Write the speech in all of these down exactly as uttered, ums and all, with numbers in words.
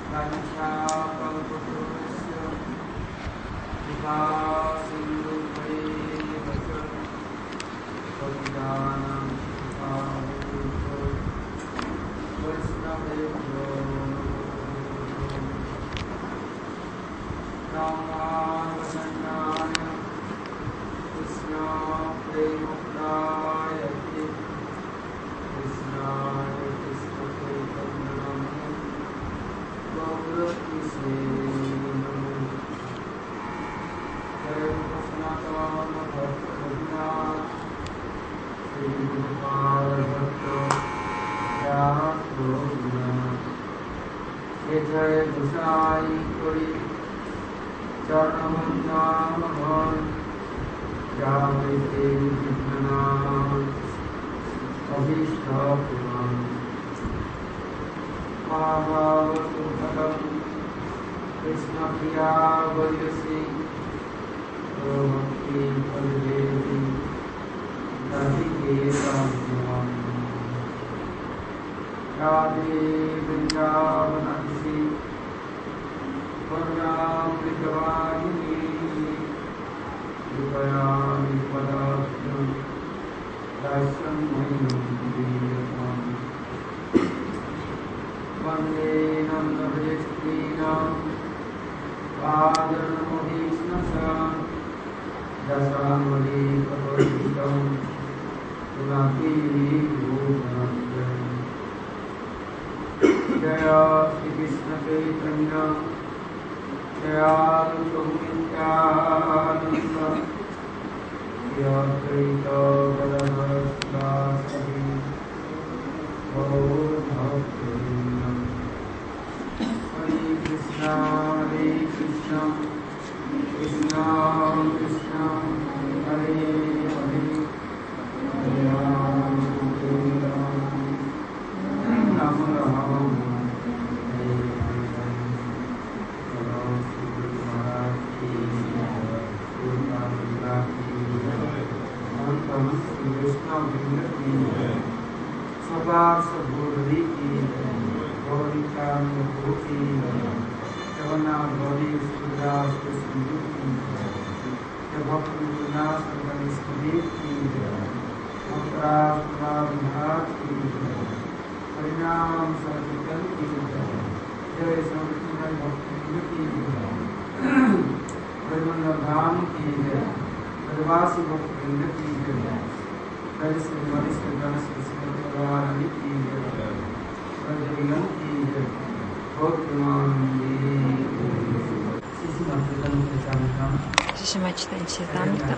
Шишима Чайтанья Чаритамрита,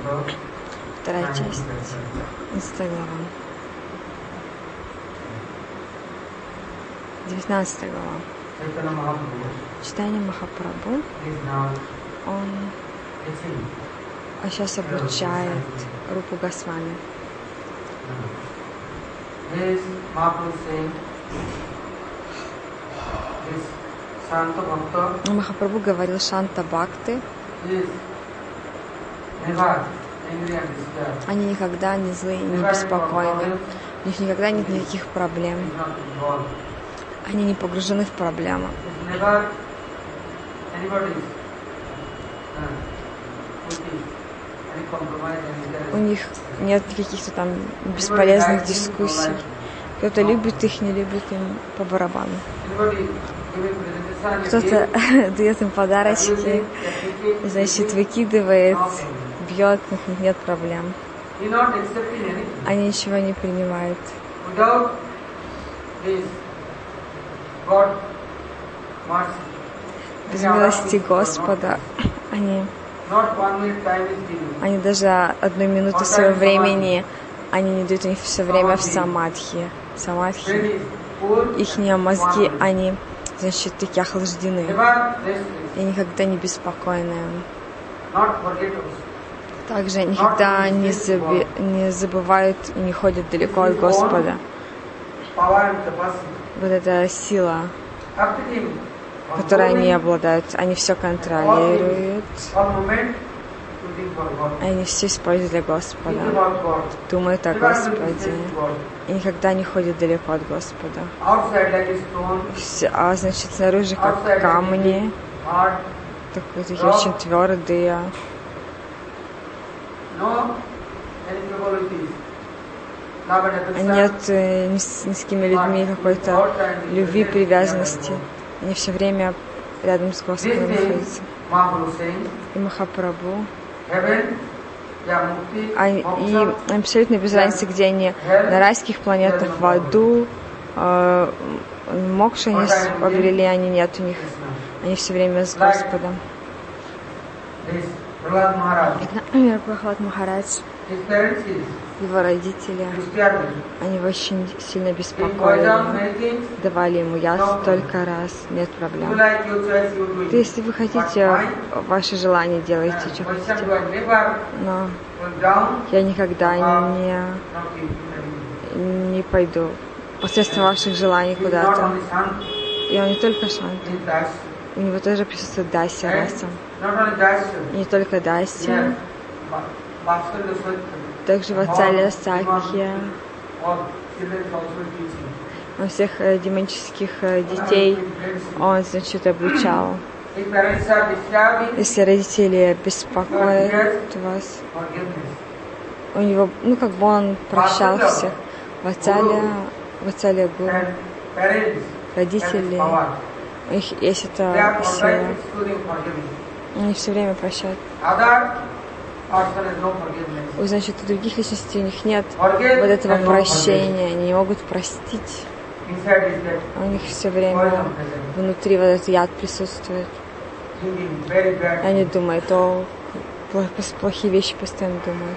вторая часть, Инстаграм. девятнадцатая глава. Чайтанья Махапрабху, он а сейчас обучает Рупу Госвами. Махапрабху говорил Шанта Бхакты. Они никогда не злые, не беспокойны. У них никогда нет никаких проблем. Они не погружены в проблемы. У них нет каких-то там бесполезных дискуссий. Кто-то любит их, не любит, им по барабану. Кто-то дает им подарочки, значит, выкидывает, бьет, у них нет проблем. Они ничего не принимают. Без милости Господа они, они даже одну минуту своего времени, они не дают, у них все время в самадхи. Самадхи. Ихние мозги, они, значит, такие охлаждены. И никогда не беспокойны. Также никогда не, заби, не забывают и не ходят далеко от Господа. Вот эта сила, которой они обладают, они все контролируют. Они все используют для Господа, думают о Господе и никогда не ходят далеко от Господа. Все, а значит, снаружи как камни, такие, такие очень твердые. Нет э, ни, с, ни с какими людьми какой-то любви, привязанности. Они все время рядом с Господом находятся. И Махапрабху. Они, и абсолютно без разницы, где они, на райских планетах, в аду, э, мокши они обрели, они нет у них. Они все время с Господом. Например, Прахлад Махарадж, его родители, они его очень сильно беспокоили, давали ему я столько раз, нет проблем. То, если вы хотите, ваше желание делайте, что хотите. Но я никогда не, не пойду посредством ваших желаний куда-то. И он не только Шанта, у него тоже присутствует Дася раса. И не только Дася, также Ватсалия Сакхья. Он всех э, демонических э, детей, он, значит, обучал. Если родители беспокоят вас, у него, ну, как бы он прощал всех. Ватсалия, Ватсалия Гуру, родители, у них есть эта сила. Они все время прощают. Значит, у других личностей у них нет вот этого прощения, они не могут простить. У них все время внутри вот этот яд присутствует. Они думают, о, плохие вещи постоянно думают.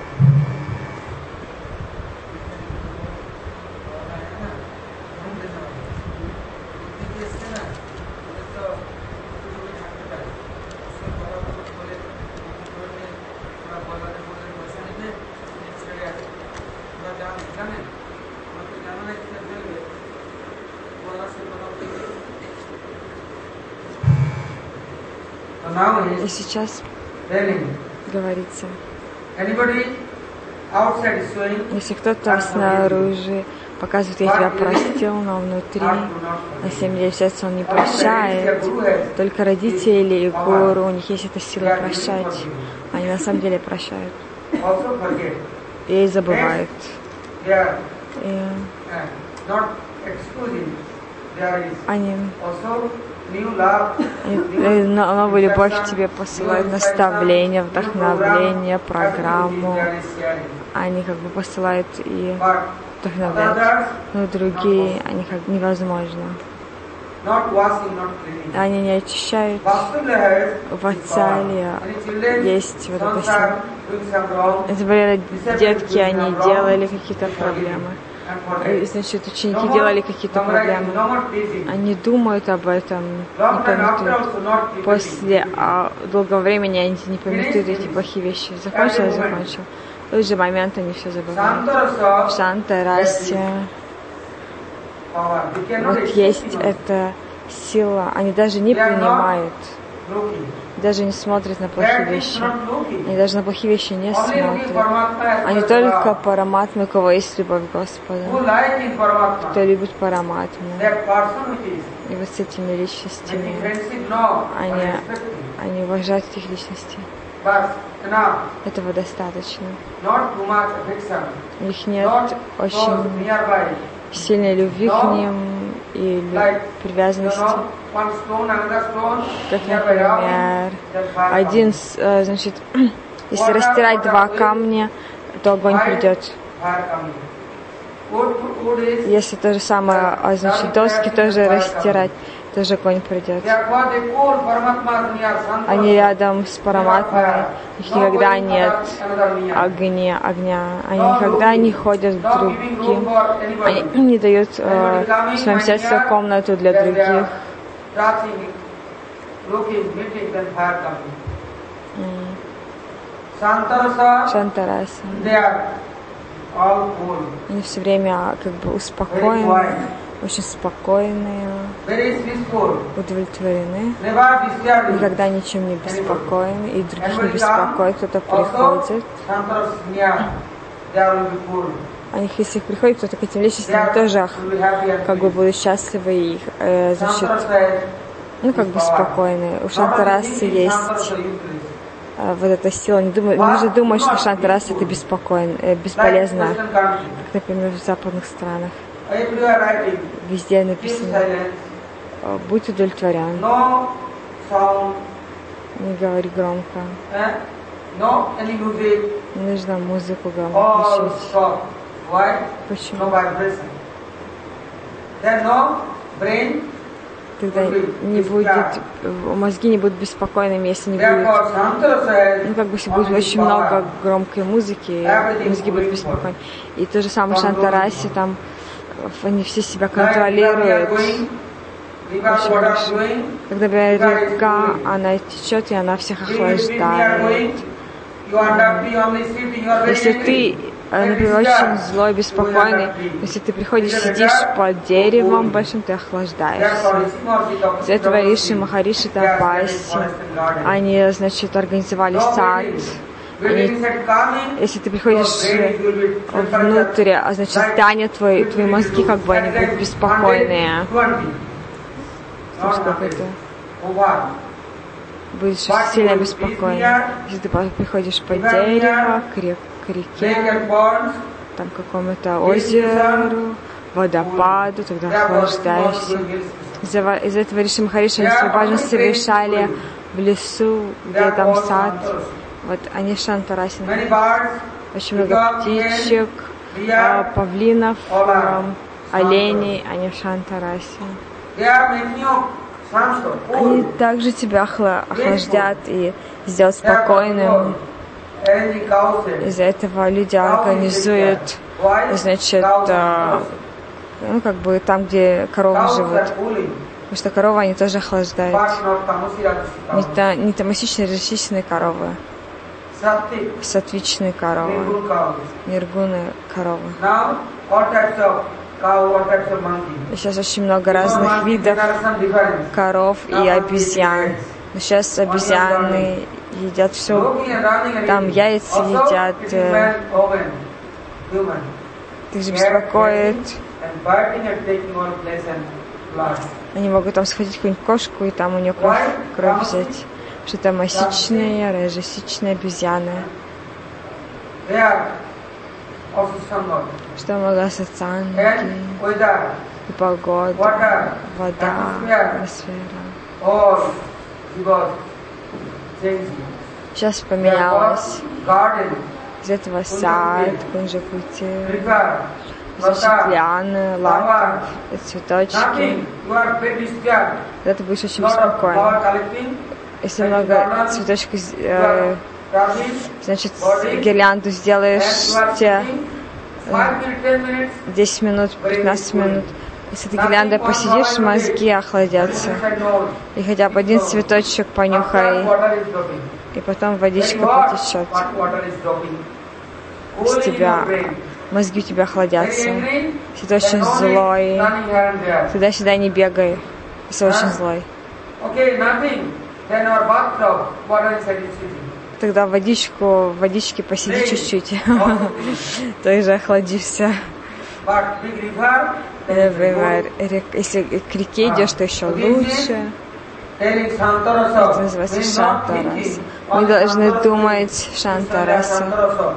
И сейчас говорится, если кто-то снаружи показывает, я тебя простил, но внутри, на самом деле, сердце он не прощает. Только родители и гуру, у них есть эта сила прощать. Они на самом деле прощают. И забывают. И они новую любовь тебе посылают, наставление, вдохновление, программу. Они как бы посылают и вдохновляют. Но другие, они как невозможно. Они не очищают. В Ватсалия есть вот эта сила. Это были детки, они делали какие-то проблемы. Значит, ученики делали какие-то проблемы. Они думают об этом, не пометуют. После а, долгого времени они не пометуют эти плохие вещи. Закончил и закончил. В тот же момент они все забывают. В Шанта расе вот есть эта сила. Они даже не принимают. Даже не смотрят на плохие вещи. Они даже на плохие вещи не смотрят. Они только Параматмы, у кого есть любовь к Господу. Кто любит Параматму. И вот с этими личностями они, они уважают этих личностей. Этого достаточно. У них нет очень сильной любви к ним и привязанности. Как, например, один, значит, если растирать два камня, то огонь придет. Если то же самое, значит, доски тоже растирать, тоже огонь придет. Они рядом с Параматмой, их никогда нет огня, огня. Они никогда не ходят к другим. Они не дают э, в своем сердце комнату для других. Шантараса. Они все время как бы успокоены, очень спокойные, удовлетворены, никогда ничем не беспокоены, и других не беспокоит, кто-то приходит. А них, если их приходит кто-то к этим личностям, тоже как бы будут счастливы и э, значит, ну как бы спокойны. У Шантарасы есть э, вот эта сила. Не, думаю, не нужно думать, что Шантараса это беспокойно, э, бесполезно, как, например, в западных странах. Везде написано: будь удовлетворен. Не говори громко. Не нужно музыку громко включить. Почему? Тогда не будет, мозги не будут беспокойными, если не будет, ну как бы если будет очень много громкой музыки, мозги будут беспокойны. И то же самое в Шантарасе, там они все себя контролируют. Очень хорошо. Когда река, она течет, и она всех охлаждает. Если ты, например, очень злой, беспокойный, если ты приходишь, сидишь под деревом большим, ты охлаждаешься. Из этого Риши, Махариши, Тапаси, они, значит, организовали сад. Они, если ты приходишь внутрь, а значит, здание, твои, твои мозги, как бы, они будут беспокойные. Сколько это? Будешь сильно беспокоен. Если ты приходишь под дерево, к, рек, к реке, там к какому-то озеру, водопаду, тогда охлаждаешься. Из-за, из этого Риши Махариши они свою важность совершали в лесу, где там сад. Вот они Шантараси. Очень много птичек, павлинов, оленей, они в Шантарасе. Они также тебя охлаждят и сделают спокойным. Из-за этого люди организуют, значит, ну как бы там, где коровы живут. Потому что коровы они тоже охлаждают. Не, та, не тамасичные, режисичные коровы. Сатвичные коровы. Ниргуны коровы. Сейчас очень много разных видов коров и обезьян. Но сейчас обезьяны едят все. Там яйца едят. Э, их же беспокоит. Они могут там схватить какую-нибудь кошку и там у нее кровь, кровь взять. Что там осичные, режисичные обезьяны. Что много сатсанги, и погода, вода, атмосфера. Сейчас поменялось. Из этого сад, кунжа-пути, значит, лианы, лаков, цветочки. Тогда ты будешь очень беспокоен. Если много цветочков, э, значит, гирлянду сделаешь те десять минут, пятнадцать минут. Если ты гирляндой посидишь, мозги охладятся. И хотя бы один цветочек понюхай, и потом водичка потечет. С тебя, мозги у тебя охладятся. Если ты очень злой, туда-сюда не бегай, если очень злой. Тогда водичку, в водичке посиди чуть-чуть, тоже охладишься. Например, если к реке идешь, то еще лучше. Это называется Шантараса. Мы должны думать Шантараса.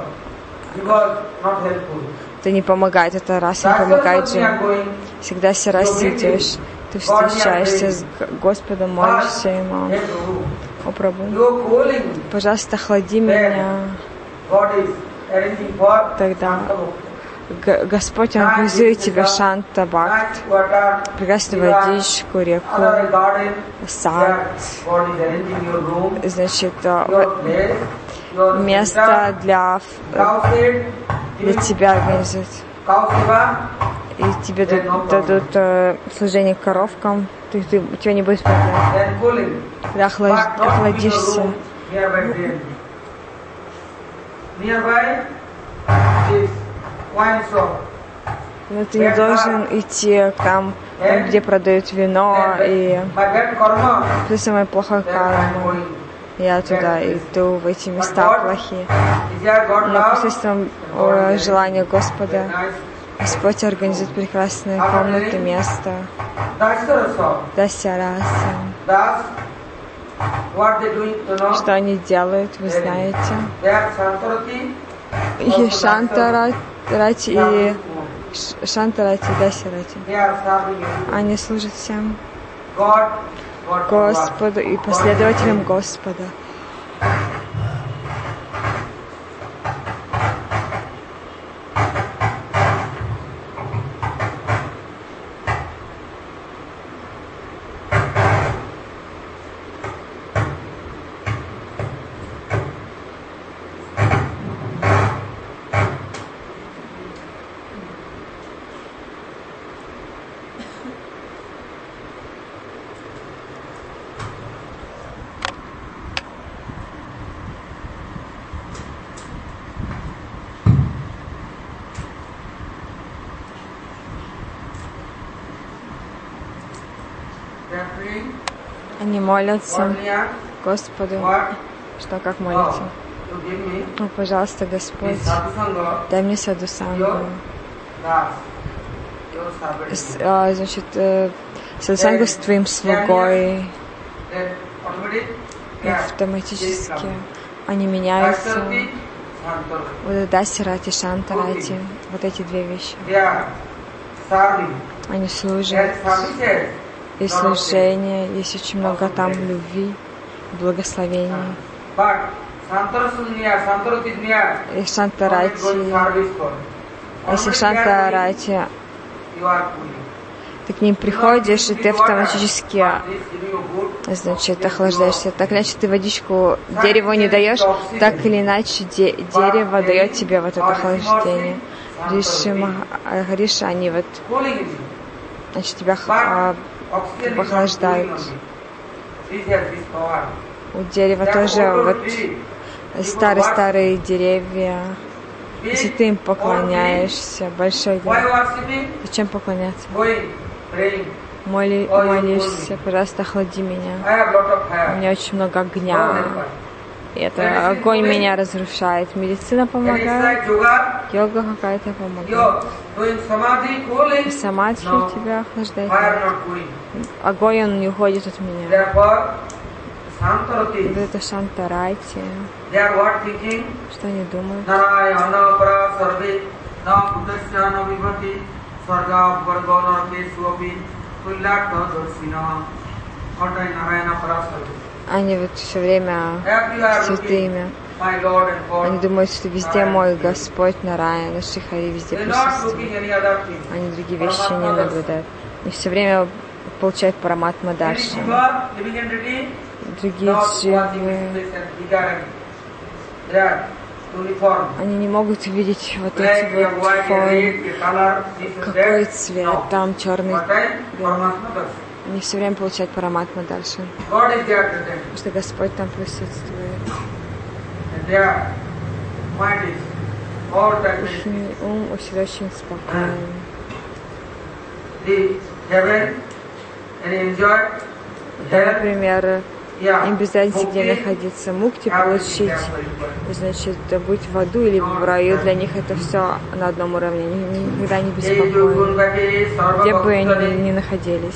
Это не помогает, это раз не помогает же. Всегда все раз идешь, ты встречаешься с Господом, молишься Ему. О Прабху, пожалуйста, охлади меня. Тогда Господь организует тебе Шанта Бхакт, прекрасную водичку, реку, сад, значит, место для, для тебя организуют. И тебе дадут э, служение коровкам, ты, ты, у тебя не будет проблем. Когда охлаж, охладишься. Но ты не должен идти там, где продают вино, и после самой плохой кармы я туда иду, в эти места плохие. Но посредством желания Господа Господь организует прекрасные комнаты, место. Дасяраса. Что они делают, вы знаете. И Шантарати, и Шантарати, Дасярати. Они служат всем Господу и последователям Господа. Они молятся Господу, что как молятся? Ну, пожалуйста, Господь, дай мне садхусангу. А, значит, садхусангу с твоим слугой. И автоматически они меняются. Вот Дасярати, Шантарати, вот эти две вещи. Они служат. И служение, есть очень много там любви, благословений. И Шантарати, если Шантарати, ты к ним приходишь, и ты автоматически, значит, охлаждаешься. Так иначе ты водичку дереву не даешь, так или иначе де- дерево дает тебе вот это охлаждение. Риши, Риши, они вот, значит, тебя охлаждают. У дерева тоже вот старые-старые деревья. Если ты им поклоняешься, большой грех. Зачем поклоняться? Моли, молишься, пожалуйста, охлади меня. У меня очень много огня. И это огонь меня разрушает. Медицина помогает, йога какая-то помогает. И самадхи тебя охлаждает. Огонь, он не уходит от меня. Вот это Шантарати. Что они думают? Они вот все время святыми. Они думают, что везде мой Господь Нараяна, Шихари везде присутствует. Они другие вещи не наблюдают. Они все время получают параматма дальше. Другие дживы, они не могут видеть вот эти вот формы, какой цвет, там черный, белый. Они все время получают параматма дальше. Потому что Господь там присутствует. Их ум всегда очень спокоен. Например, им без разницы, где находиться, мукти получить, значит, быть в аду или в раю, для них это все на одном уровне, они никогда не беспокоены, где бы они ни находились.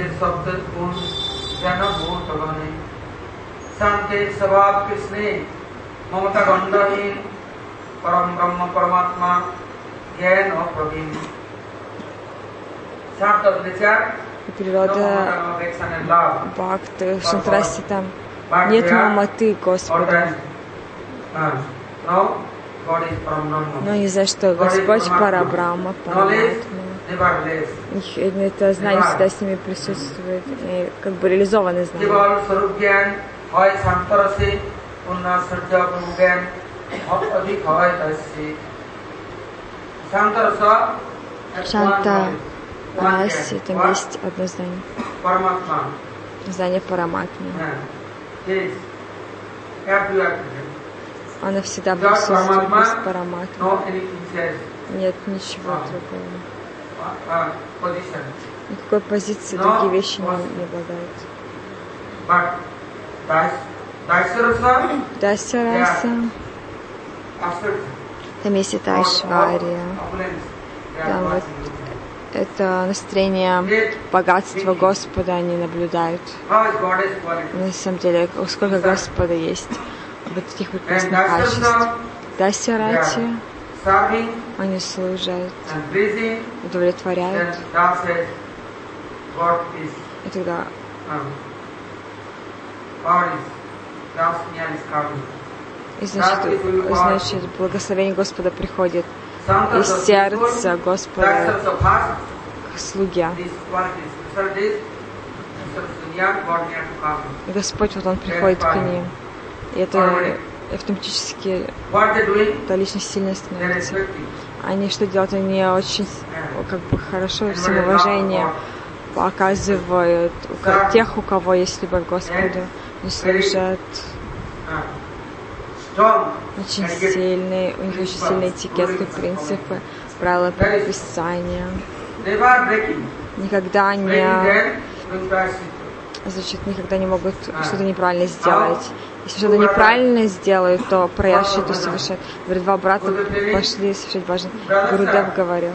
Природа бхакти, шантрасти там нет маматы Господа. Но не за что. Господь Парабрахма, Параматма. Это знание всегда с ними присутствует. И как бы реализованное знание. Шанта Раси, там есть одно знание. Знание Параматмы. Она всегда присутствует без Параматмы. Нет ничего другого. uh, position. Никакой позиции другие вещи не, не обладают. But Daisarasa, Дайсараса, там есть это Айшвария, там вот это настроение богатства Господа они наблюдают. На самом деле, сколько Господа есть вот таких прекрасных качеств. Дайсарати, они служат, удовлетворяют. И тогда и значит, значит, благословение Господа приходит из сердца Господа к слуге. И Господь, вот Он приходит к ним. И это автоматически эта личность сильно становится. Они что делают? Они очень как бы хорошо самоуважение показывают у тех, у кого есть любовь к Господу. Они служат очень сильные, у них очень сильные этикетки, принципы, правила предписания. Никогда не, значит, никогда не могут что-то неправильно сделать. Если что-то неправильно сделают, то проявшие это совершают. Говорят, два брата пошли совершать баджан. Гурудев говорил.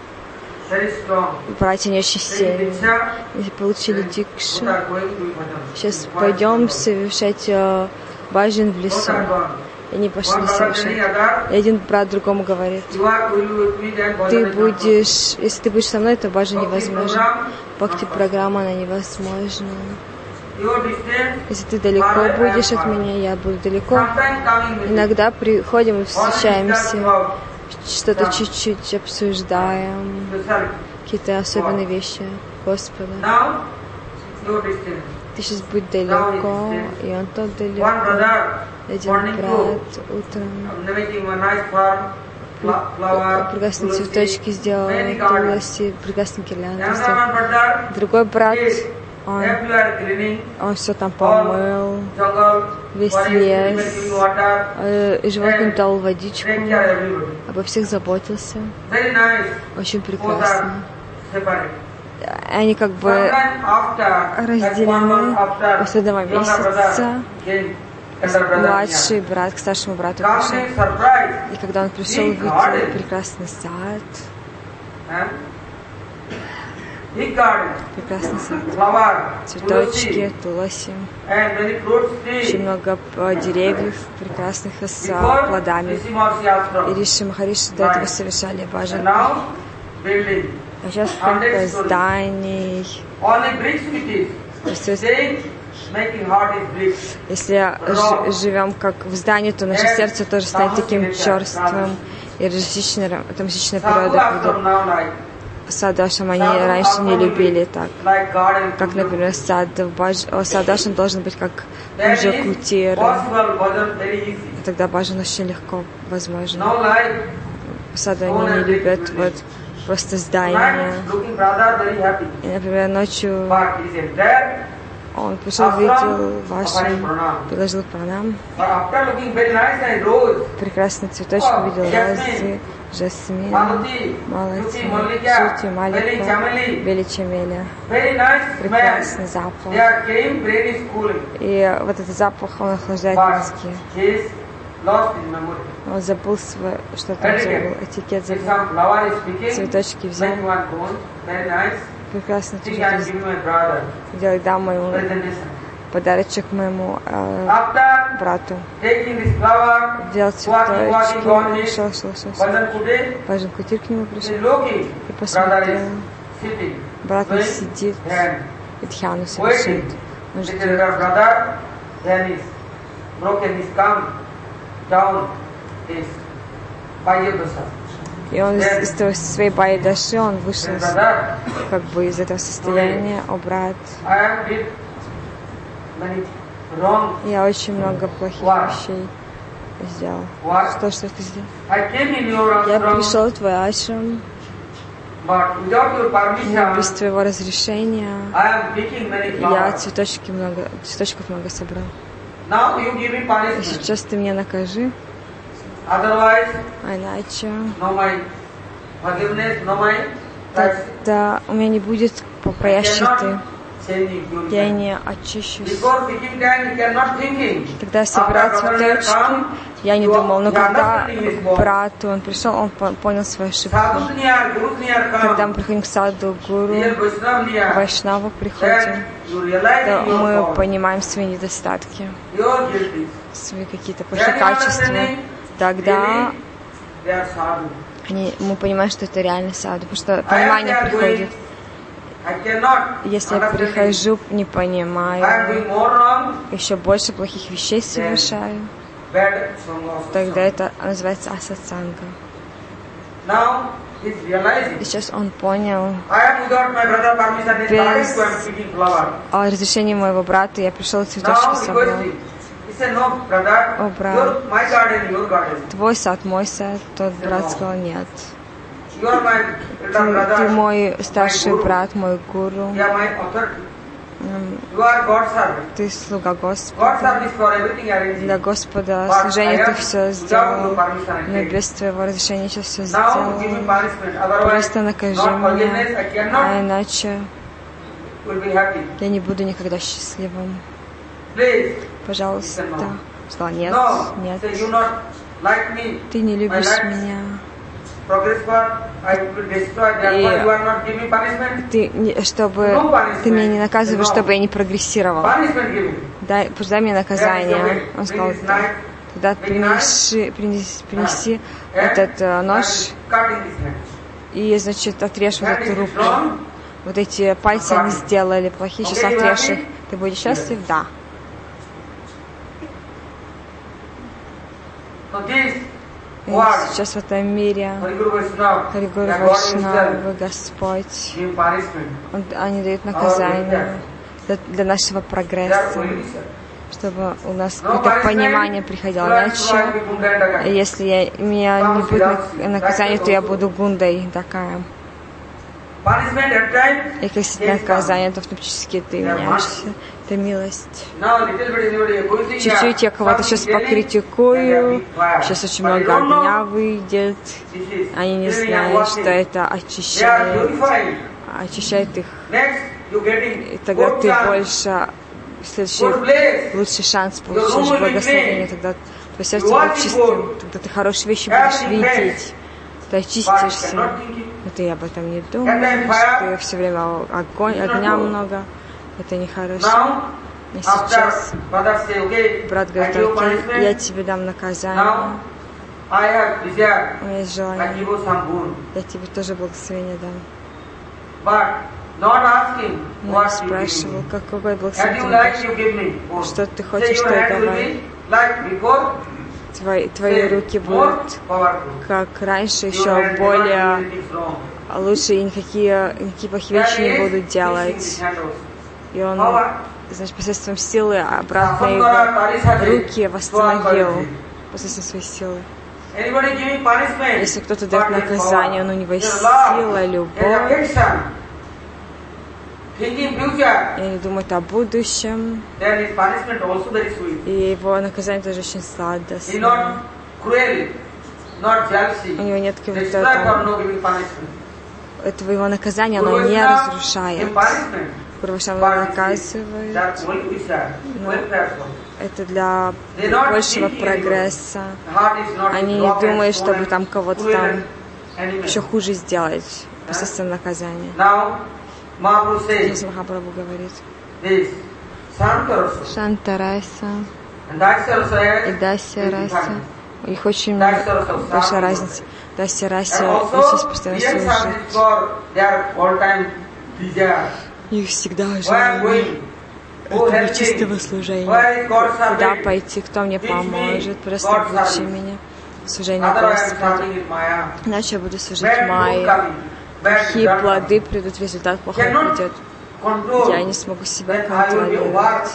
Братья не очень сильные. Если получили дикшу, сейчас пойдем совершать баджан в лесу. И они пошли совершать. И один брат другому говорит: ты будешь, если ты будешь со мной, то баджан невозможно. Бхакти-программа, она невозможна. Если ты далеко будешь от меня, я буду далеко. Иногда приходим и встречаемся, что-то чуть-чуть обсуждаем, какие-то особенные вещи Господа. Ты сейчас будь далеко, и он тот далеко. Один брат утром прекрасные цветочки сделал, туласи, прекрасные гирлянды сделал. Другой брат, он, он все там помыл, весь лес, и животным дал водичку, обо всех заботился. Очень прекрасно. Они как бы разделены после одного месяца. Младший брат к старшему брату пришел. И когда он пришел, увидел прекрасный сад. Прекрасный сад. Цветочки, туласи. Очень много деревьев прекрасных с плодами. И Риши Махариши до этого совершали баджан. А сейчас сколько зданий. Если живем как в здании, то наше сердце тоже станет таким черствым и различной, различной природы будет. Садашам они раньше не любили так. Как, например, сад в бадж... Садашам должен быть как уже кутира. И тогда баджан очень легко возможен. Саду они не любят вот просто здания. И, например, ночью он пришел, видел вашим, приложил пранам. Прекрасный цветочек увидел розы, жасмин, малати, шути, малика, беличамеля. Прекрасный запах. И вот этот запах, он охлаждает мозги. Он забыл свой, что там забыл, этикет забыл. Цветочки взял. Прекрасно тоже делай, да, моему подарочек моему э, брату. Делал цветочки, шел, шел, шел, шел. Баджан Кутир к нему пришел и посмотрел. Брат не сидит и дхьяну совершает. Он ждет. И он из, из своей байдаши, он вышел как бы из этого состояния. О, брат, я очень много плохих вещей сделал. Что, что ты сделал? Я пришел в твой ашрам, но без твоего разрешения я цветочки много, цветочков много собрал. И сейчас ты меня накажи. А иначе тогда у меня не будет попаящей. Я не очищусь. Когда я собирал цветочки, я не думал, но когда брат, он пришел, он понял свою ошибку. Когда мы приходим к саду гуру, вайшнаву приходим, то мы понимаем свои недостатки, свои какие-то плохие качества. Тогда они, мы понимаем, что это реально саду, потому что понимание приходит. Если я прихожу, не понимаю, еще больше плохих вещей совершаю, тогда это называется асатсанга. И сейчас он понял, без разрешения моего брата я пришел и цветочки собрал. О, брат, твой сад, мой сад. Тот брат сказал, нет. Ты, ты мой старший брат, мой гуру. Ты слуга Господа. Для Господа служение ты все сделал, но без твоего разрешения сейчас все сделал. Просто накажи меня, а иначе я не буду никогда счастливым. Пожалуйста. Сказал, нет, нет. Ты не любишь меня. И ты, чтобы ты меня не наказывал, чтобы я не прогрессировал. Дай, дай мне наказание. Он сказал, да. Тогда принеси, принеси, принеси этот uh, нож и, значит, отрежь вот эту руку. Вот эти пальцы они сделали плохие, сейчас отрежь их. Ты будешь счастлив? Да. И сейчас в этом мире Харигуру Вайшнава, Господь, он, они дают наказание для, для нашего прогресса, чтобы у нас какое-то понимание приходило. Иначе, если я, у меня не будет наказания, то я буду гундой такая. И если наказание, то автоматически ты меняешься. Это милость. Чуть-чуть я кого-то сейчас покритикую, сейчас очень много огня выйдет. Они не знают, что это очищает, очищает их. И тогда ты больше, следующий, лучший шанс получишь благословение, тогда твое сердце будет чистым, тогда ты хорошие вещи будешь видеть. Ты очистишься, но ты об этом не думаешь, ты все время огонь, огня много, это нехорошо. И сейчас брат говорит, окей, я тебе дам наказание, у меня есть желание, я тебе тоже благословение дам. Но я спрашивал, какое благословение, что ты хочешь, что я давай. Твои, твои руки будут, как раньше, еще более лучше, и никакие, никакие плохие вещи не будут делать. И он, значит, посредством силы обратно его руки восстановил, посредством своей силы. Если кто-то дает наказание, но у него есть сила, любовь, и они думают о будущем, и его наказание тоже очень сладостное. У него нет какого-то этого его наказания, оно не разрушает. Гуру-вайшнава наказывает, но это для большего прогресса. Они не думают, чтобы там кого-то там еще хуже сделать посредством наказания. Здесь Махапрабху говорит, Шантараса и Дасья Раса, у них очень большая разница. Дасья Раса учись постоянно служить. Их всегда желание этого чистого служения. Куда пойти, кто мне поможет, просто обучи меня служению Господа. Иначе я буду служить Майе. Плохие плоды придут, результат плохой придет. Я не смогу себя контролировать.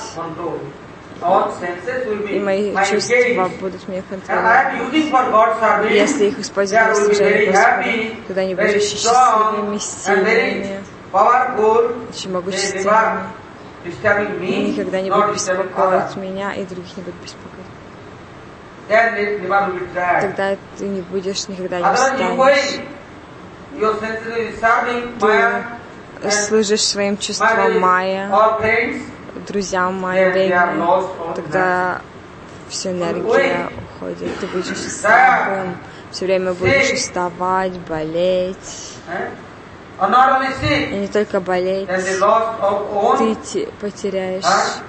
И мои чувства будут меня контролировать. Если их использовать для служения Господа, тогда они будут еще счастливыми, сильными, очень могущественными. И никогда не будут беспокоить меня, и других не будут беспокоить. Тогда ты не будешь, никогда не устанешь. your senses is serving Maya Ты and служишь своим чувствам Maya майя, is all friends, друзьям майя then they are времени, lost all тогда вся энергия уходит. Ты будешь очень слабым, все время будешь уставать, болеть. eh? Or not only sick, И не только болеть, then they lost of ты own те- потеряешь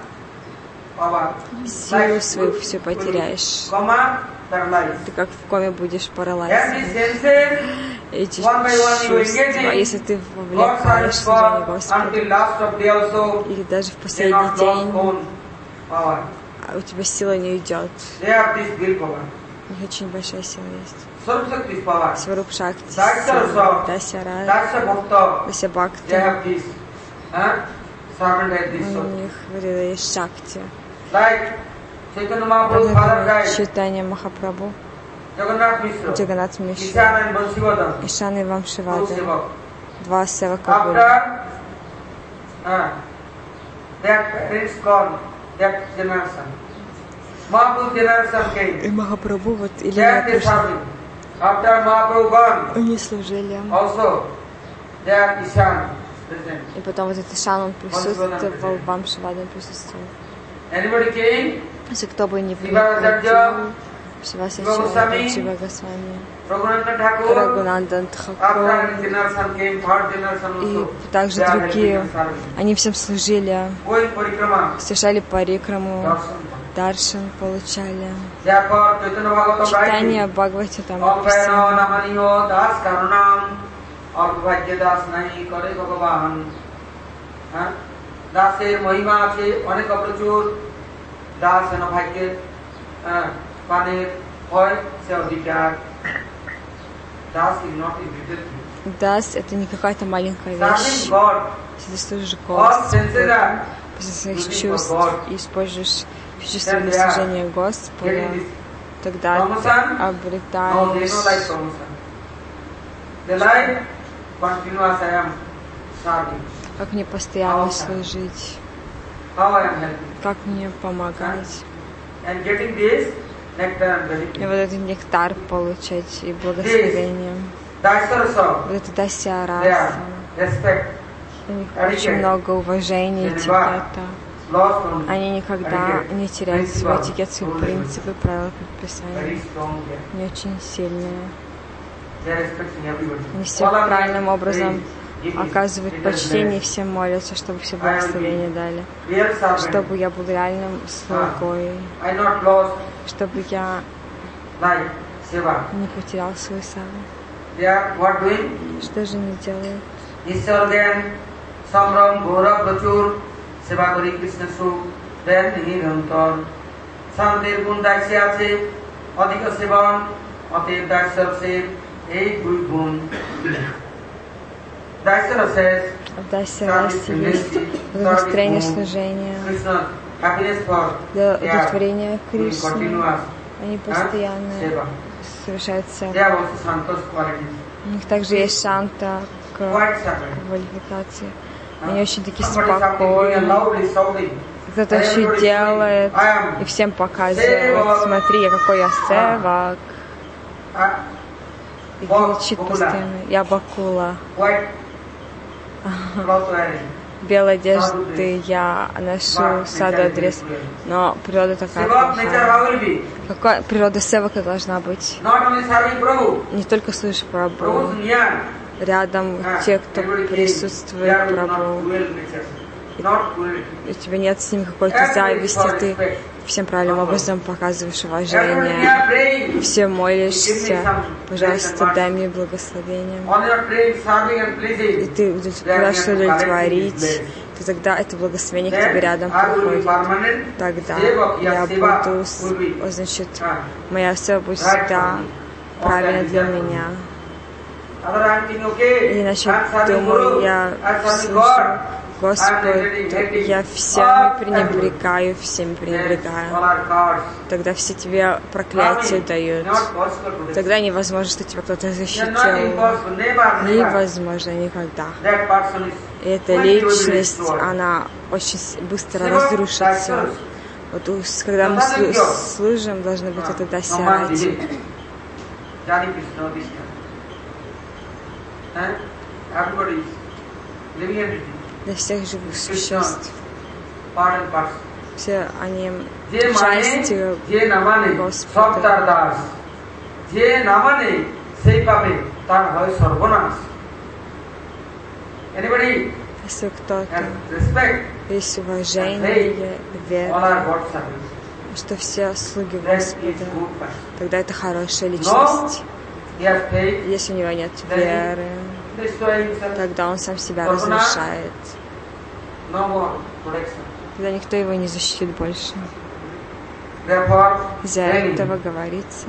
power. силу свою, все потеряешь. Coma, paralyzed. Ты как в коме будешь And парализован. these senses, Эти one by one you engage чувства, in, если ты God вовлекаешь serves служение God Господу, until last of day also, или даже в they последний not lost день, own power. а у тебя сила не уйдет. They have this will power. У них очень большая сила есть. Swarup Shakti's power. Сваруб Шакти, That's also, Дася Рад, that's a bhakta. Дася They Бхакти, have this. Huh? Servant has this у also. них говорила, есть Шакти. Like Chaitanya Mahaprabhu's father died, Читание Махапрабху, Jagannath Mishra, Джаганат Мишра, Ishan and Bansivadan, Ишан и Вам two Шивада, sevak. два севака были. After uh, that parents gone, that generation, Mahaprabhu's generation came. И Махапрабху, вот, или There не they пришли, serving. After Mahaprabhu gone, они служили. also there Ishan present. И потом вот этот Ишан, он присутствовал, Вам Шивада присутствовал. Anybody came? Если кто бы не Шива приходил, Саджа, Шива Шива Госвами, Сачарья, Шива Госвами, Raghunath Thakur. Рагунандан After Тхакур, his generation came, third generation и also. также They are другие, helping and serving. они всем служили, Going Parikrama, совершали парикраму, darshan. даршан получали. Therefore, Chaitanya Bhagavatam Читание writing, Бхагавати там Alvayano написано. namaniyo das karunam, Alvajya das nahi kare Bhagavan. হ্যাঁ দাসের মহিমা আছে অনেক প্রচুর দাস যেন ভাগ্যের পানের হয় সে অধিকার Das is not a little thing. Дас — это не какая-то маленькая Serving вещь. God, Если ты служишь all Господу, senses are после своих looking for чувств God. и используешь чувства Then для they are служения Господу, getting this тогда ты promotion. No, they обретаешь don't like promotion. They like continuous I am serving. как мне постоянно служить, How I am helping. как мне помогать. And getting this nectar and benefit. И вот этот нектар получать, и благословение. That's also Вот это дася there. раса. Respect. У них очень много уважения, этикета. Lost on Они никогда не теряют свои этикетские принципы, правила, предписания. very strong there. Они очень сильные. They are respecting everybody. Они всем All of them правильным образом they give оказывают it почтение, blessed. всем молятся, чтобы все благословения дали. Real servant. Чтобы я был реальным слугой. I not lost Чтобы я like seva. не потерял свою саму. They are what doing? Что же они делают? ঈশ্বর জ্ঞান সম্ভ্রম গৌরব প্রচুর সেবা করি কৃষ্ণ সুখ দেন নিরন্তর শান্তির গুণ দায়সে আছে অধিক সেবন অতএব দায়সর সেব এই দুই গুণ দায়সর শেষ В Дасе Расе есть настроение служения, কৃষ্ণ হ্যাপিনেস ফর для удовлетворения Кришны. কন্টিনিউয়াস Они постоянно সেবা совершают they севу. have also santos qualities У них также есть шанта к quite separate. квалификации. Они очень такие Somebody something doing спокойные. loudly shouting. Кто-то все делает и всем показывает. Смотри, я какой я севак. Uh, И Бак- кричит Бакула. постоянно. Я Бакула. white cloth wearing. Белой одежды я ношу саду адрес. Но природа такая Seva nature плохая. how will be? Какая природа севака должна быть? Not only serving Prabhu. Не только слышишь Прабху. Prabhu's near. Рядом Ah, те, кто everybody came. присутствует They are not Прабху. dual nature. Not duality. У тебя нет с ними какой-то Everybody зависти, for ты respect. всем правильным образом показываешь Everybody уважение. are praying. Все молишься, пожалуйста, дай мне благословение. On your praying, serving and И pleasing. ты будешь что удовлетворить, то тогда это благословение к тебе рядом I will be приходит. permanent. Тогда Seva, я your seva буду, will be, с- значит, ah, моя все будет всегда правильно для меня. Other I'm thinking, okay, И насчет I'm serving думаю, Guru, я I'm serving слышу, God. Господь, я всеми пренебрегаю, всеми Yes, пренебрегаю. all are cards. Тогда все тебе проклятие дают. Not possible to this. Тогда невозможно, что тебя кто-то They are not защитил. impossible, never, never. Невозможно никогда. That person is И эта when he will be личность, restored. она очень с- быстро Seva, разрушится. that's Вот уж когда мы слу- служим, должны быть это Bhagwan дасярати. Didi. Jani Krishna, Krishna. для всех живых существ. Все они части Господа. Если кто-то есть уважение, вера, что все слуги Господа, тогда это хорошая личность. Если у него нет веры, тогда он сам себя разрушает. Тогда никто его не защитит больше. Из-за этого говорится: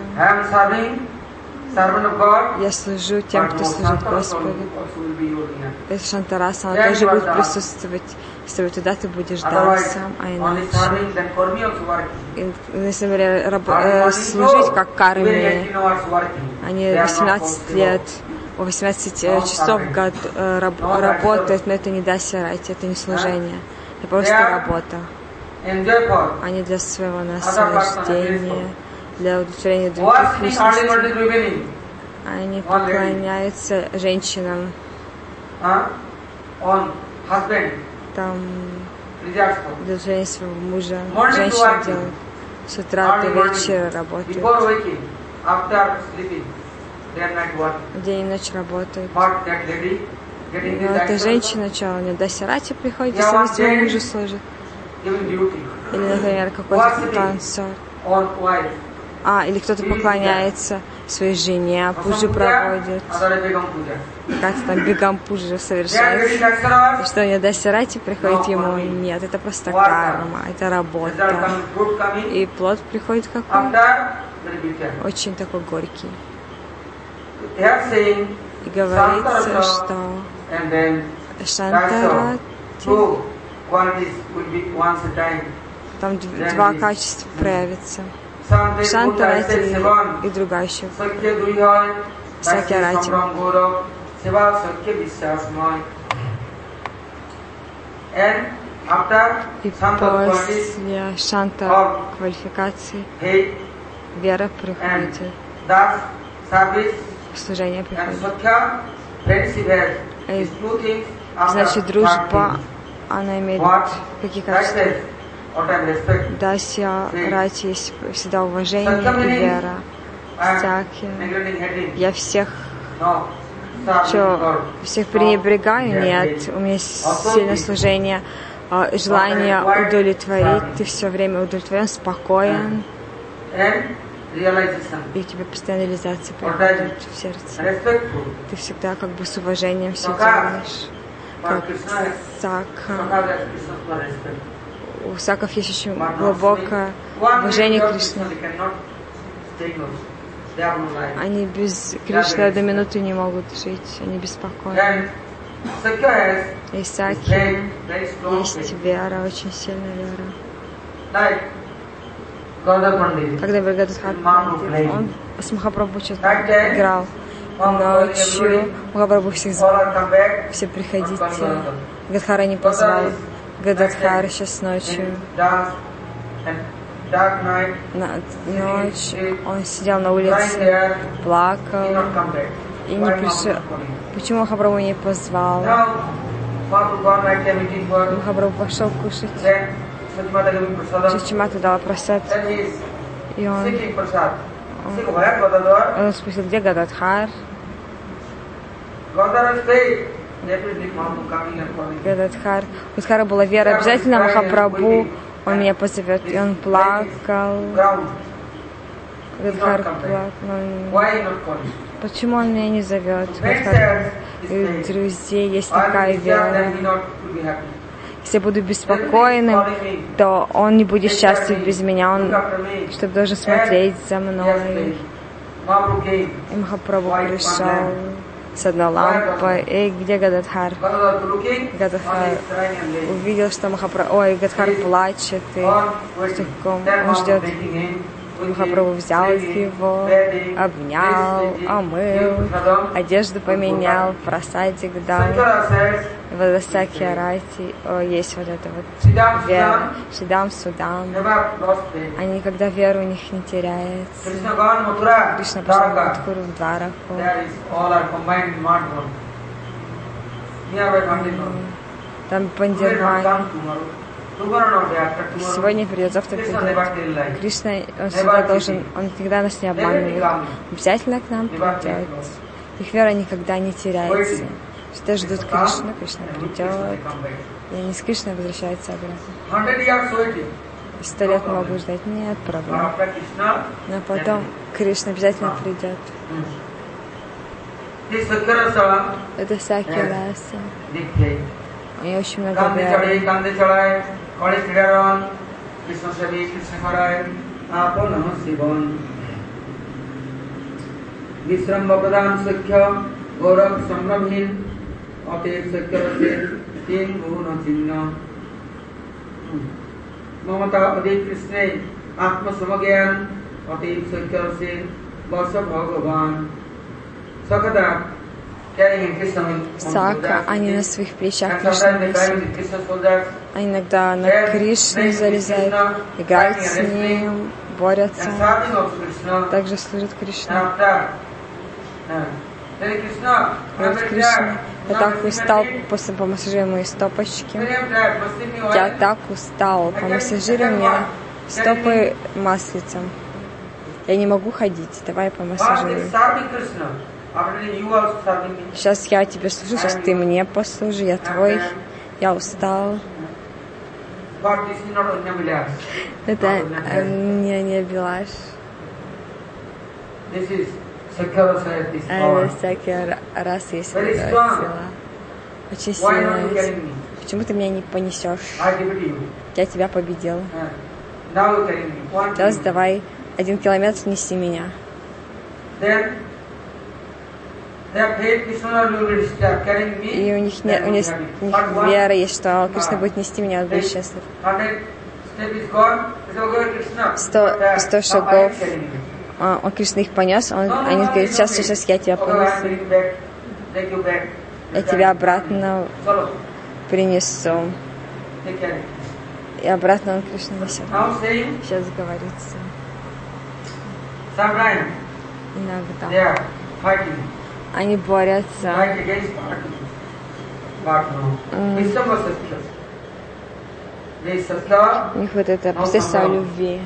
я служу тем, кто служит Господу. Это Шантараса, она тоже будет присутствовать. Если туда ты будешь дал сам, а иначе. Если, например, раб, э, служить как карме, они восемнадцать лет, восемнадцать часов в год э, раб, работают, но это не дасарати, это не служение. Это просто работа. Они для своего наслаждения, для удовлетворения других личностей. Они поклоняются женщинам. Там для удовлетворения своего мужа женщины делают. С утра до вечера работают. День и ночь работают. Но эта женщина, что, у нее дасарати приходит, если вы своему мужу служит? Или, например, какой-то танцор. А, или кто-то поклоняется своей жене, пуджу проводит. Какая-то там бегам пуджа совершается. И что, у нее дасарати приходит ему? Нет, это просто карма, это работа. И плод приходит какой? Очень такой горький. И говорится, что Шантарати, там два качества проявятся. Шантарати и другая еще. Сакьярати. И после шанта квалификации вера приходит. Служение приходит. И, значит, дружба, она имеет какие качества? Дасья, рати, есть всегда уважение и вера. Всякие. Я всех, что, всех пренебрегаю? Нет. У меня есть сильное служение, желание удовлетворить. Ты все время удовлетворен, спокоен. И у тебя постоянная реализация приходит в сердце. Ты всегда как бы с уважением все делаешь. Как сакха. У саков есть очень глубокое уважение к Кришне. Они без Кришны одну минуту не могут жить, они беспокойны. И саки есть вера, очень сильная вера. Когда Вригададхар Пандит, он с Махапрабху что-то играл. Ночью Махапрабху всех звал, все приходите. Гадхара не позвал. Гададхар сейчас ночью. На ночь он сидел на улице, плакал и не пришел. Почему Махапрабху не позвал? Махапрабху пошел кушать. Чачимата дала просад. И он, он, он спросил, где Гададхар? Гададхар. У Гададхара была вера. Обязательно Махапрабху, он меня позовет. И он плакал. Гададхар плакал. Почему он меня не зовет? Гададхар. И у друзей есть такая вера. Если я буду беспокойным, то он не будет счастлив без меня. Он, чтобы должен смотреть за мной. И Махапрабху пришел с одной лампой. Эй, где Гададхар? Гададхар увидел, что Махапрабху... Ой, Гададхар плачет, и он ждет. Махапрабху взял его, обнял, омыл, одежду поменял, просадик дал. В Сакьярати есть вот это вот вера, Шидам, Судам. Они никогда веру у них не теряется. Кришна пошел в Мадхуру, в Двараку. там Пандирвани. Сегодня придет, завтра придет. Кришна, он всегда должен, он никогда нас не обманывает. Обязательно к нам придет. Их вера никогда не теряется. Всегда ждут Кришну, Кришна придет. И они с Кришной возвращаются обратно. Сто лет могу ждать, нет проблем. Но потом Кришна обязательно придет. Это Сакья-раса. У нее очень много веры. ममता अदेव कृष्ण आत्म समज्ञान अतीव सत्य से वर्ष भगवान सकदा Сака, они на своих плечах Кришну несут. А иногда на Кришну залезают, играют с ним, борются. Также служат Кришне. Вот Кришна, я так устал после помассажировать мои стопочки. Я так устал, помассажируй мне стопы маслицем. Я не могу ходить, давай помассажируй. Сейчас я тебе служу, сейчас ты мне послужи, я твой, я устал. Это не, не Билаш. Это всякие раз есть сила. Очень сильная. Почему ты меня не понесешь? Я тебя победил. Сейчас давай один километр неси меня. И у них, не, у них, у них вера есть, что Кришна будет нести меня, он будет счастлив. Сто, сто шагов, он, он Кришна их понес, он, они говорят, сейчас, сейчас я тебя понесу. Я тебя обратно принесу. И обратно он Кришна несет. Сейчас говорится. Иногда. Они борются. У них вот это обсессия любви.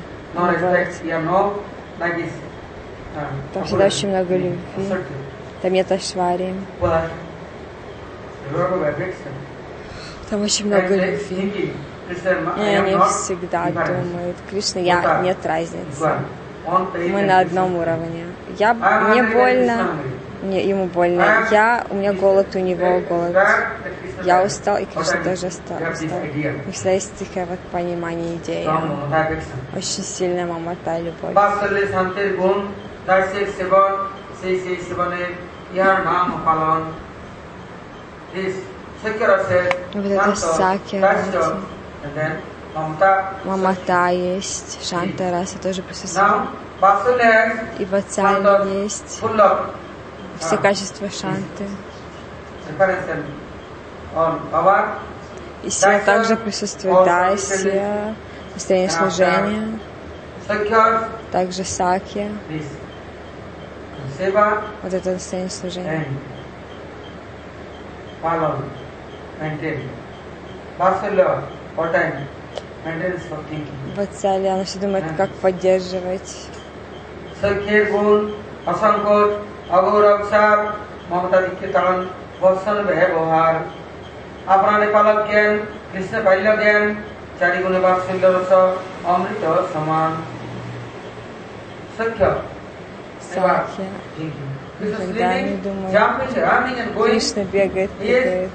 Там всегда очень много любви. Там нет ашвари. Там очень много любви. И они всегда думают, Кришна, я, нет разницы. Мы на одном уровне. Я, мне больно, мне, ему больно. Я, у меня голод, у него голод. Я устал, и Кришна тоже устал. И всегда есть такое вот понимание идеи. Очень сильная мамата и любовь. Вот это Сакья. Мамата есть, Шанта раса тоже присутствует. И Ватсалия есть. Все качества Шанты. И сила также присутствует Дайсия, настроение служения. Также Сакья. Вот это настроение служения. Ватсалия, она все думает, как поддерживать. Сакья. Никогда не думают. Кришна бегает, бегает.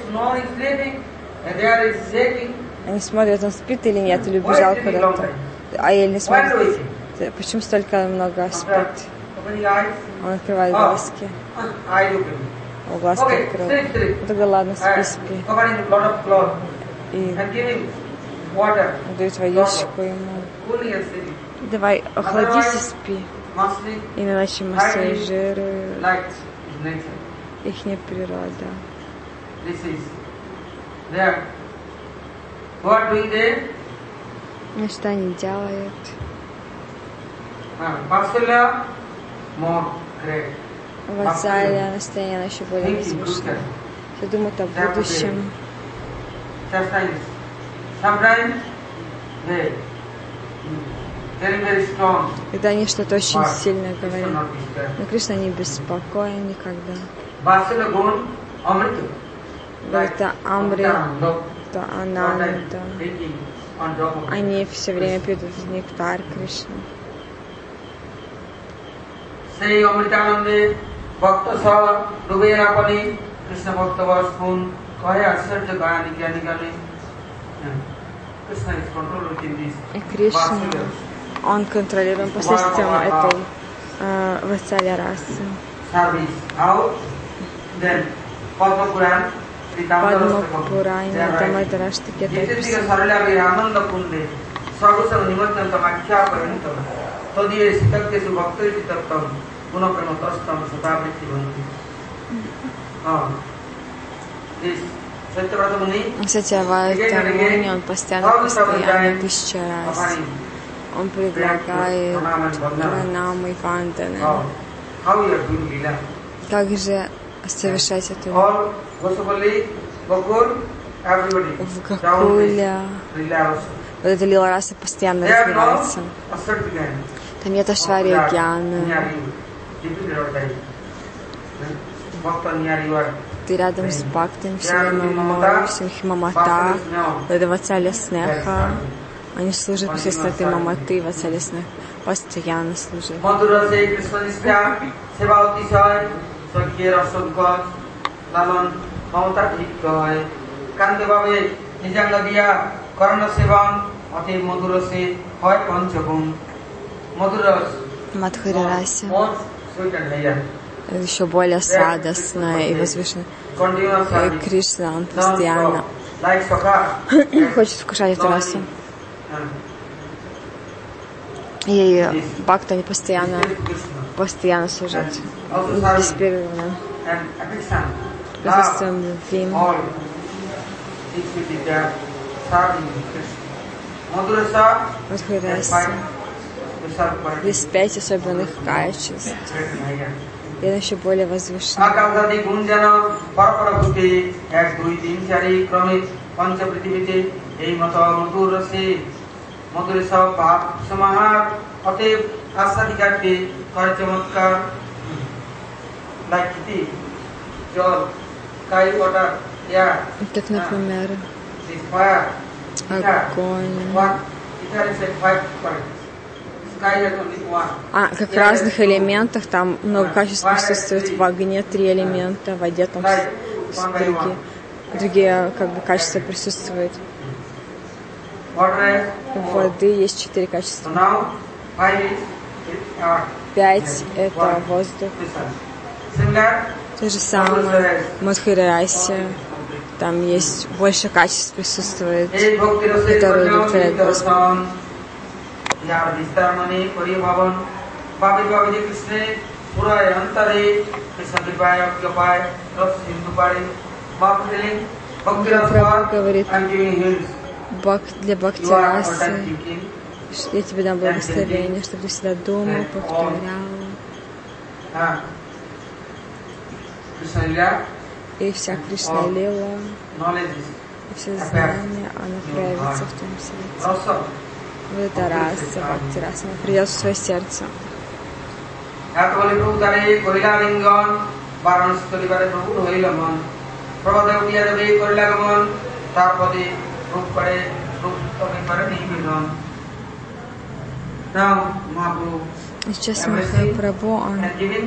Они смотрят, он спит или нет, или убежал куда-то. А или не смотрят. Почему столько много спит? Он открывает глазки. О, глазки открыл. Ну тогда ладно, спи, спи. И дают водичку ему. Давай, охладись и спи. И иначе массажируют. Ихняя природа. Ну что они делают? Ватсалия, настроение, она еще более возвышенное. Все думают о будущем. Когда они что-то очень сильно говорят. Но Кришна не беспокоен никогда. Это Амрита, Ананда. Они все время пьют нектар Кришны. সেই অমৃতানন্দে ভক্ত সহ ডুবে আপনি কৃষ্ণ ভক্ত বসুন কহে আশ্চর্য গানি জ্ঞানী জ্ঞানী Krishna is controlling this. Кришна, он контролирует посредством этой э, вассали расы. Падма Пурани, Дамадараштаки, это Сатьявайта Муни, он постоянно, постоянно, тысяча раз. Он предлагает пранамы и ванданы. Как же совершать это? В Гокуле вот эта лила раса постоянно развивается. Там нет Ашварья Гьяна. Ты рядом с бхактами, все время молишься, Мамата, это Вацаля Снеха. Они служат посредством этой маматы, Вацаля Снеха. Постоянно служат. Мадхури Раси еще более сладостная и возвышенная. И Кришна, он постоянно хочет вкушать эту расу. И бхакты, они постоянно, постоянно служат. Беспрерывно. Посредством любви. Мадхури Раси. Есть пять особенных качеств. И это еще более возвышенно. Как, например, огонь. А, как в разных элементах, там много качеств присутствует в огне, три элемента, в воде там с, с другие, другие как бы качества присутствуют. В воды есть четыре качества. Пять — это воздух. То же самое в Мадхури Расе. Там есть больше качеств присутствует, которые удовлетворяют Господа. Прабхупада говорит, для Бхакти Расы, я тебе дам благословение, чтобы ты всегда думал, повторял. И вся Кришна Лила, и все знания, она проявится в том сердце. Вот эта раса, Бхакти Раса, она придет в свое сердце. Сейчас Махапрабху, он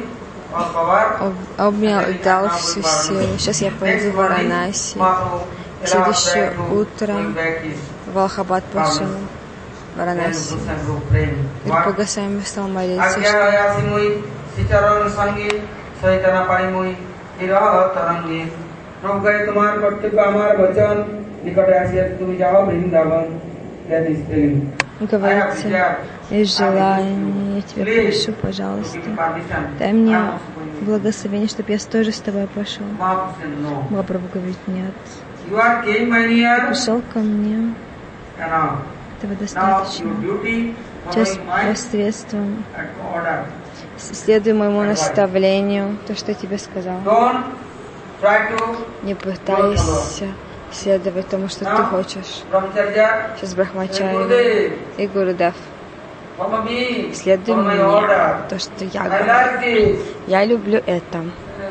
обнял и дал всю силу. Сейчас я пойду в Варанаси. В следующее утро в Аллахабад пошел. Варанаси. И по Госвами стал молиться, что говорится, из желания, я тебя прошу, пожалуйста, дай мне благословение, чтобы я тоже с тобой пошел. Махапрабху говорит, нет. Ты пришел ко мне. Этого достаточно. Сейчас посредством следуй моему наставлению, то, что я тебе сказал. Не пытайся следовать тому, что ты хочешь. Сейчас Брахмачарья и Гурудев. Следуй мне, то, что я говорю. Я люблю это.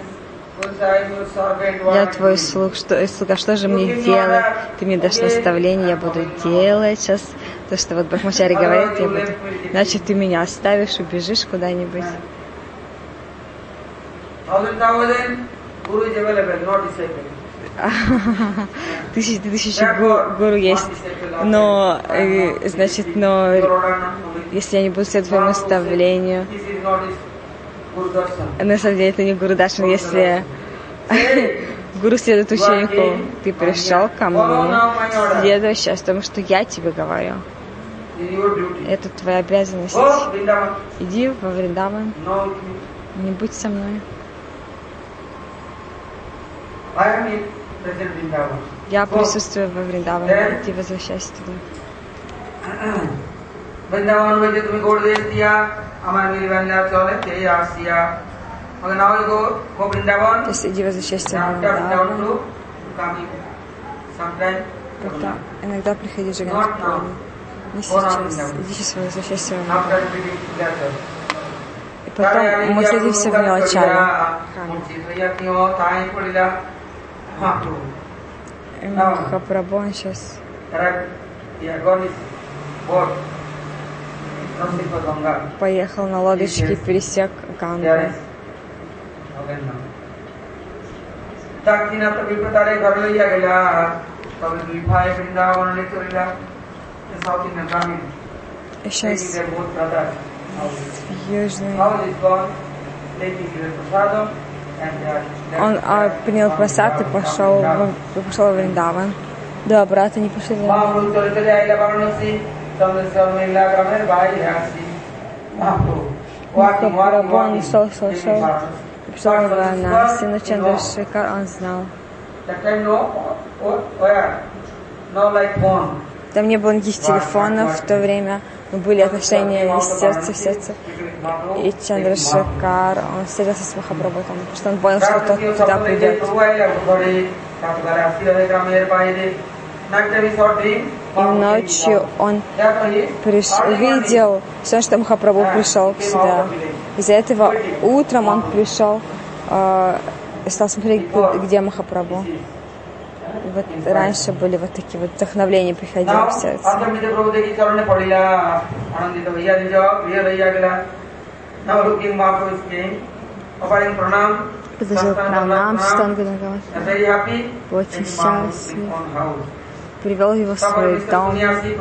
Я твой слуг, что, слуга, что же мне делать? Ты мне дашь наставление, я буду делать сейчас то, что вот Брахмачари говорит, я буду. Иначе ты меня оставишь, убежишь куда-нибудь. Тысячи, тысячи гуру есть, но, значит, но если я не буду следовать твоему наставлению, на самом деле это не Гуру Даршан, если гуру следует ученику, ты пришел ко мне, следуй сейчас тому, что я тебе говорю. Это твоя обязанность. Иди во Вриндаван, не будь со мной. Я присутствую во Вриндаване, ты возвращайся туда. Vrindavan হইতে তুমি গোড়দেশ দিয়া আমার মিলবান্ডা চলে সেই আসিয়া ওকে নাও গো গো বৃন্দাবন То есть иди возвращайся в Вриндаван. Когда иногда приходи же на Пурни. Не сейчас. Иди сейчас возвращайся в Вриндаван. И потом мы следимся в мелочами. Махапрабху, он сейчас поехал на лодочке, пересек Гангу. И сейчас в Южной он а, принял просад и пошел в, пошел в Вриндаван. Да, брата не пошли в Вриндаван. Махапрабху, он шел, шел, шел. Пришел в Варанаси, но Чандрашекар, он знал. Там не было никаких телефонов в то время, но были отношения из сердца в сердце. И Чандрашекар, он встретился с Махапрабху, потому что он понял, что тот туда придет. И ночью он приш... увидел все, что Махапрабху пришел сюда. Из-за этого утром он пришел э, и стал смотреть, где Махапрабху. И вот раньше были вот такие вот вдохновления, приходили в сердце. Предложил пранам, Штангу-Нагамати. Очень счастлив. Привел его в свой дом.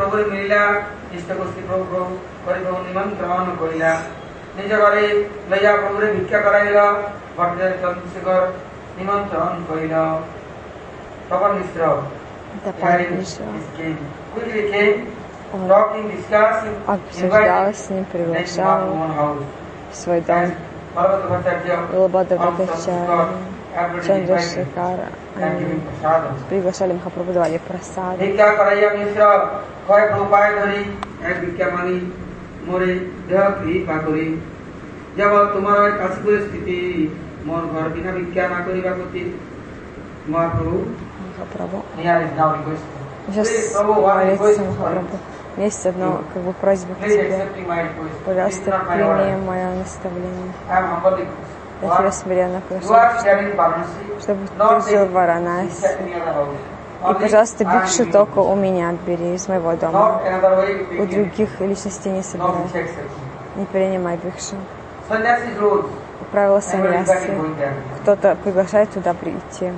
Он обсуждал с ним, приглашал в свой дом. Балабхадра Бхаттачарья, Чандрашекара, они приглашали Махапрабху, давали прасад. Махапрабху. Сейчас молится Махапрабху. Есть одна как бы просьба к тебе. Пожалуйста, прими мое наставление. Я тебя смиренно прошу, чтобы ты жил в Варанаси. И, пожалуйста, бикшу только у меня бери, из моего дома. У других личностей не собирай. Не принимай бикшу. Правило саньяси. Кто-то приглашает туда прийти.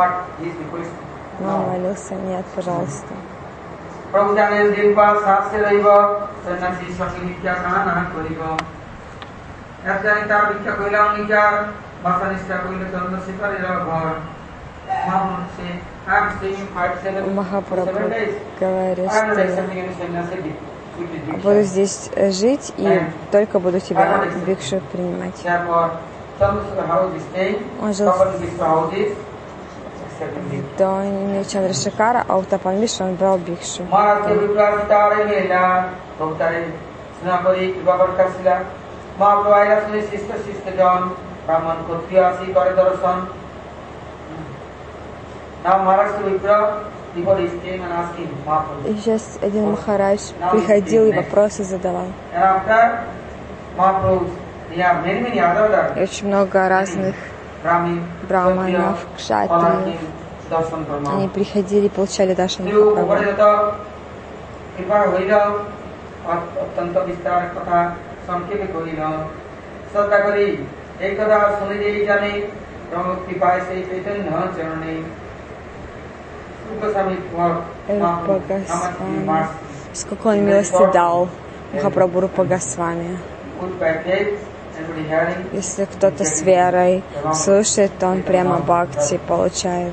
Но он молился, нет, пожалуйста. প্রভু জানেন দিন পাল সাথে রইব সন্ন্যাসী সঙ্গে ভিক্ষা কানা করিব এক জানি তার ভিক্ষা কইলাম নিকার ভাষা নিষ্ঠা কইলে চন্দ্রশেখরের ঘর মহাপুরুষে আট সিং ফাইভ সেভেন Махапрабху говорит, что буду здесь жить и только буду тебя бикшу принимать. Он жил в доме Чандрашекара, а у Тапанмиша он брал бикшу. И сейчас один Махарадж приходил и вопросы задавал. И очень много разных браманов, кшатриев. Они приходили и получали даршан Махапрабху. Рупа Госвами. Сколько он милости дал Махапрабху Рупа Госвами. Если кто-то с верой слушает, то он прямо бхакти получает.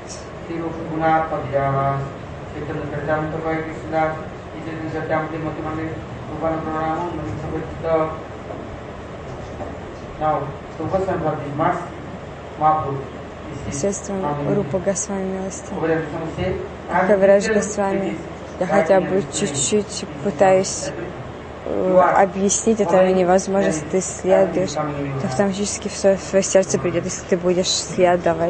Посредством Рупа Госвами милости. Кавирадж Госвами, я хотя бы чуть-чуть пытаюсь э, объяснить, это невозможно, если ты следуешь, то автоматически в свое, в свое сердце придет, если ты будешь следовать.